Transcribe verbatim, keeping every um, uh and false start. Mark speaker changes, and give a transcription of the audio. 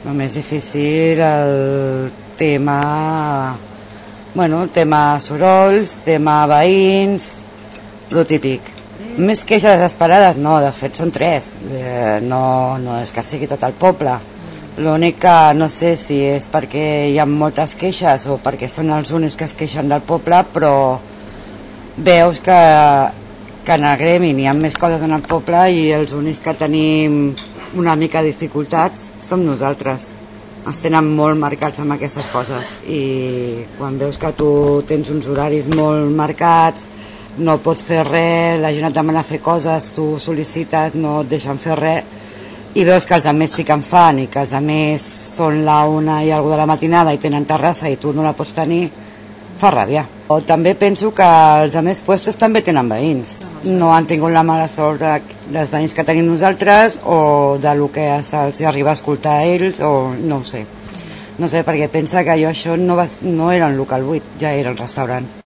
Speaker 1: El més difícil, el tema... Bueno, el tema sorolls, tema veïns, lo típic. Més queixes desesperades, no, de fet són tres. Eh, no, no és que sigui tot el poble. L'únic que no sé si és perquè hi ha moltes queixes o perquè són els únics que es queixen del poble, però veus que, que en el gremi n'hi ha més coses en el poble i els únics que tenim una mica de dificultats som nosaltres. Ens tenen molt marcats amb aquestes coses i quan veus que tu tens uns horaris molt marcats, no pots fer res, la gent et demana fer coses, tu sol·licites, no et deixen fer res i veus que els altres sí que en fan i que els altres són la una i alguna de la matinada i tenen terrassa i tu no la pots tenir, fa ràbia. O també penso que els altres puestos també tenen veïns. No han tingut la mala sort dels veïns que tenim nosaltres o de lo que se'ls arriba a escoltar a ells o no ho sé. No sé, perquè pensa que jo això no, va, no era un local buit, ja era un restaurant.